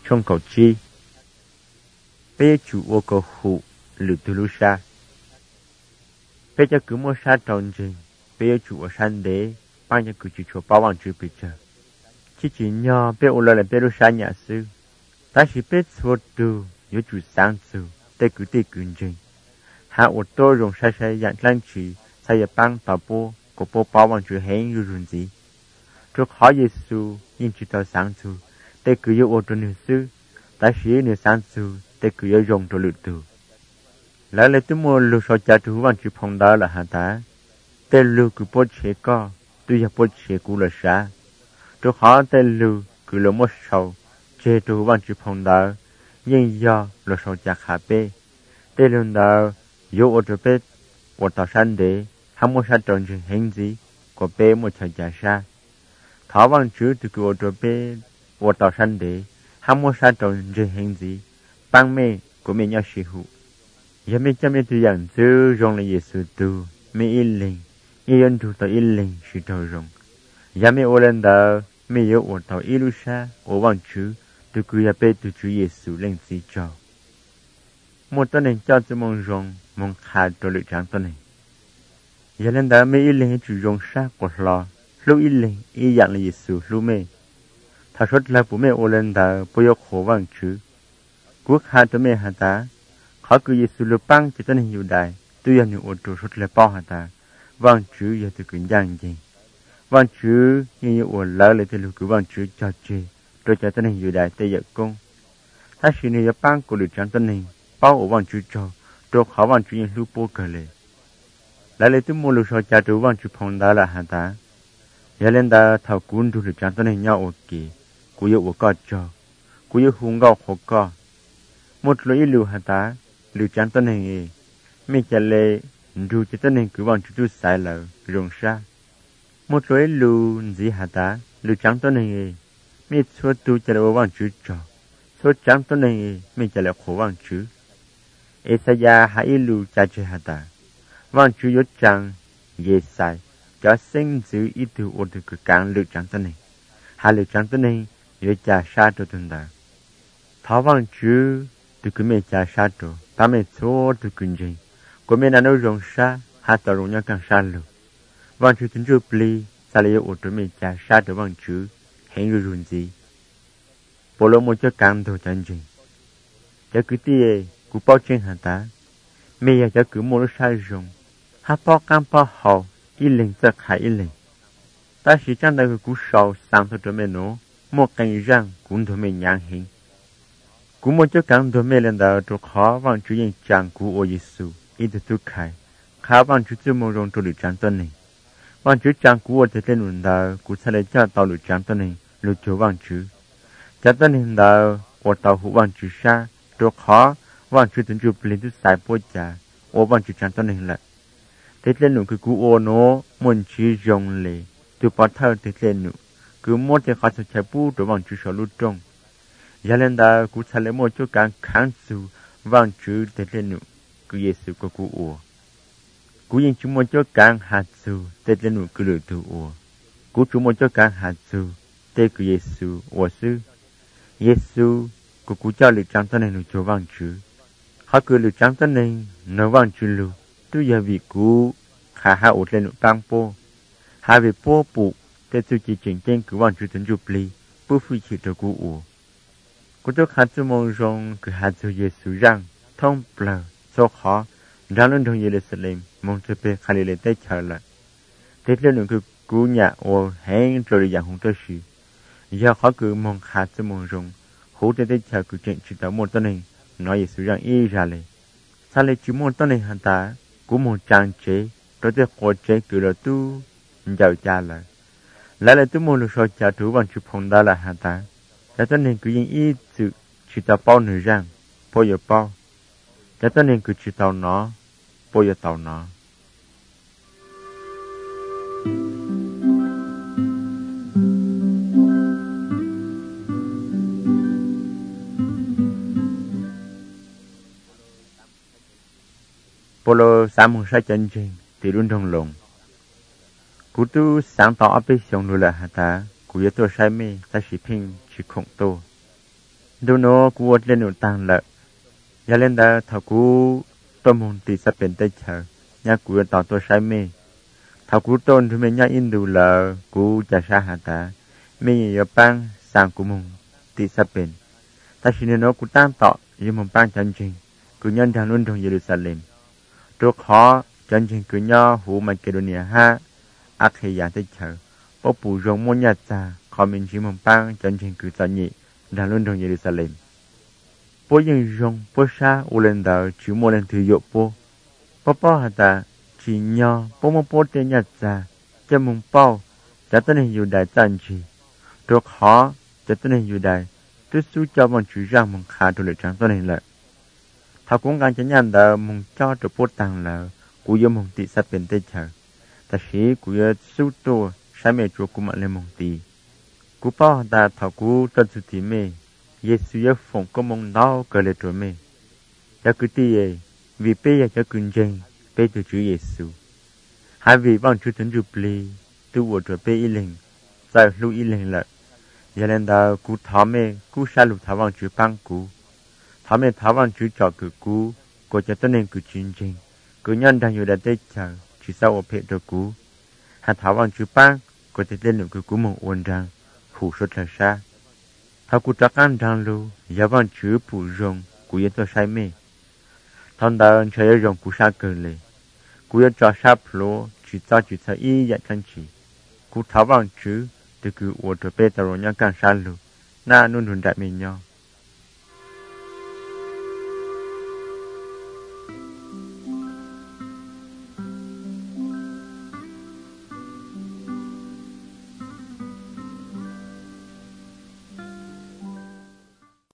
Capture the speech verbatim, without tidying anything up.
trong cầu chi bé chủ ô cầu hụ lử từ lu sa bé cho cứ mua sa tròn gì bé chủ ở san đế bao nhiêu cứ chỉ cho bao bằng chữ bị chờ chỉ chỉ nhỏ bé ô là bé lu sa nhà sư ta chỉ bé số tu yếu chủ sáng sư tê cứ tê cứ gì hạ ô tô dùng sa sa dạng lan chỉ sai băng tàu bô của bô bao bằng chữ hẹn như run gì trước hỏi Giêsu nhưng chỉ tao sáng sư tê cứ yếu ô tô nữ sư ta chỉ nữ sáng sư tê cứ yếu dùng cho lự tử lại lấy tôi mua lúa sò chả chú bằng chữ phong đó là hả ta tê lúa cứ bớt chế co tôi giờ bớt chế cũ là啥tôi hỏi tê lúa cứ lúa mất sầu chế chú bằng chữ phong đó nhưng do lúa sò chả khá bê tê lúa đó yếu ô tô bê ô tô sáng đế ham mua sát tròn chừng hình gì của bê một thời chả xa tháo bằng chữ từ cứ ô tô bê ô tô sáng đế ham mua sát tròn chừng hình gì băng mê của mình nhau sĩ hữu giờ mình cho mình tự nhận chứ rong là Giêsu tu mình in linh yên tu tao in linh sự tao rong giờ mình ô lên đó mình yếu ô tao ilu sa ô bằng chữ từ cứ ya bê từ chữ Giêsu lên gì cho một tuần này cho tôi mong rong mong khai cho lựa chọn tuần này giờ lên đó mình in linh chữ rong sa của lo lúc in linh y dạng là Giêsu lúc mê thà sốt là bố mẹ ô lên đó bố yếu khổ bằng chữ quốc hai cho mẹ hà ta họ cứ Giêsu lừa băng chỉ tên nhiều đại tôi giờ nhiều ô tô sốt lệ bao hà ta vang chữ giờ tôi cứ giang gì vang chữ như nhiều ô lỡ lại tôi cứ vang chữ cho chê rồi cho tên nhiều đại tây giờ côngถ้าสิ่งนี้ปั้งกูหรือจังตัวนี้เป้าวันจุดจอตัวเขาวันจุดยังรู้โป๊กเลยแล้วเลยตัวมูลชอจะตัววันจุดพงดาละหันตาอย่าเล่นดาเท่ากุนดูหรือจังตัวนี้ย่อโอเคกูยังว่าก็จอกูยังหุงก็หกก็หมดเลยลูหันตาหรือจังตัวนี้ไม่จะเลยดูจะตัวนี้คือวันจุดจุดสายเลยรงซาหมดเลยลูจีหันตาหรือจังตัวนี้ไม่ชัวตัวจะเลยวันจุดจอsố trắngตัวนี้mìnhจะเลยขอวางชื่อเอสยาหายลูจะเจหาตาวางชื่อยศจังเยสายจะเส้นซื้ออีตัวอดคือการเลือกจังตัวนี้หาเลือกจังตัวนี้ยศจะชาตัวตุนดาถ้าวางชื่อตัวคือไม่จะชาตัวถ้าไม่โซ่ตัวกุญแจก็ไม่นานรู้ชาหาตัวรู้ยังกันชาลูวางชื่อถึงจุดปลีสายอดตัวไม่จะชาตัววางชื่อเห็นรู้รุ่นจีbộ lô một cho càng đồ chân trình cho cứ tia cứ bao trên hạt tá mẹ giờ cho cứ mua lúc sai dùng hát bao cam bao hậu y linh cho khai y linh ta chỉ chẳng được cứ sầu sang thôi cho mẹ nó một cái răng cũng thôi mẹ nhang hình cũng một cho càng đồ mẹ lên đó cho khó vang chú yên chẳng của ô Giêsu y được tu khai khá vang chú chưa mua rong cho được chẳng tuần này vang chú chẳng của ô thì lên luận đó cũng sẽ lấy cho tao được chẳng tuần này được cho vang chú cho tên hiện đạo ở tàu hữu văn chữ sa rồi khó văn chữ tính chụp lên thứ sai bôi trà ở văn chữ chẳng tên hiện lại thế lên nụ cứ cú ô nó muốn chỉ dùng lệ từ bắt thơ thế lên nụ cứ muốn thì khó sẽ chạy bù rồi văn chữ số lút trong giờ lên đó cú sẽ lấy một chỗ càng kháng sự văn chữ thế lên nụ cứ Giêsu có cú ô cú yên chúng một chỗ càng hạt sự thế lên nụ cứ lựa từ ô cú chúng một chỗ càng hạt sự thế cứ Giêsu ô sư Giêsu của cụ cho lựa chọn tên này nó cho vang chữ họ cứ lựa chọn tên này nó vang chữ lu tôi giờ vì cụ khá hạ ổn lên băng po hai vị po phụ để tôi chỉ chỉnh trên cứ vang chữ tính chụp li bố phi chỉ cho cụ ủ cụ tôi khá cho mong rằng cứ hạt cho Giêsu rằng thông bờ số khó ra lên trong Jerusalem mong cho bé khai lên tới chờ lại thế lên nữa cứ cụ nhà ô hẹn rồi dạng không tới sự giờ khó cứ mong khá cho mong rong hỗ trợ tới chờ cứ chuyện chỉ tao một tuần này nói Giêsu rằng y raเลยsao lại chỉ một tuần này hắn ta cũng một trang chế rồi tới khó chế cứ là tu giàu cha lại lại là tu một lúc sau cha tu bằng chụp phong đó là hắn ta cho tuần này cứ những y sự chỉ tao bao nửa rằng bao giờ bao cho tuần này cứ chỉ tao nó bao giờ tao nó Polo sáng mùng sáu chân trình thì luôn trong lòng. Cú tu sáng tỏ áp bích xong rồi là hả ta, cú yếu tôi sai mê ta chỉ phim chỉ khổng tô. ดูโนกูอดเล่นหนุตังละอย่าเล่นแต่ถ้ากูต้มหงตีสเป็นได้เฉยย่ากูจะต่อตัวใช้เมถ้ากูต้นถึงแม้ย่าอินดูละกูจะใช้หาตาไม่ยอปังสั่งกูมงตีสเป็นถ้าชินโนกูตั้งต่อยังมงปังจันจริงกูย้อนทางนุ่นทงเยรูซาเล็มตัวขอจันจริงกูย่อหูมาเกโดเนียห้าอาเคยาได้เฉยพอปู่รงมุ่งยัดจาขอมินชิมงปังจันจริงกูจะหนีทางนุ่นทงเยรูซาเล็มพอยังรงพอชาอุเลนดาชิโมเลนถือโยปพอป้อหาตาchỉ nhỏ bố mông bố tên nhật ra cho mông bao cho tên hình dù đại chân chỉ được khó cho tên hình dù đại tôi su cho bọn chú ra mông khá đồ lệ trắng tên hình lợi thảo cũng gan cho nhận đờ mông cho được bố tăng là cú yêu mông tị sắp bên tê chờ ta sĩ cú yêu su tô sai mẹ chúa cú mạng lên mông tị cú bao ta thảo cú cho chú tị mê Giê-xu yêu phồng có mông đau cờ lệ trôi mê cho cứ tì ấy vì bê cho cưng chênh bê từ Chúa Giê-xu hai vị bằng Chúa Thánh Rụp Lì tu bộ trở bê y linh giải lưu y linh lợi giờ lên đó cú tháo mê cú xa lục tháo bằng Chúa băng cú tháo mê tháo bằng Chúa trọ cử cú cô cho tên nên cử chuyên trình cử nhân đangอยู่đại tế chờ chỉ sau ở phệ đồ cú hạt tháo bằng Chúa băng cô cho tên lượng cử cú mong ôn rằng phủ số trở xa tháo cú trắc ăn đang lưu giờ bằng Chúa phủ rồng cú yên tôi say mê thằng đó chơi rồng cú xa cờ lệ cú yên cho sáp lô chỉ cho chỉ cho y dạy chân chỉ cú tháo bằng chứ từ cứ uổng trở bê tàu nhang càng xa lù na nôn hồn đại mình nhau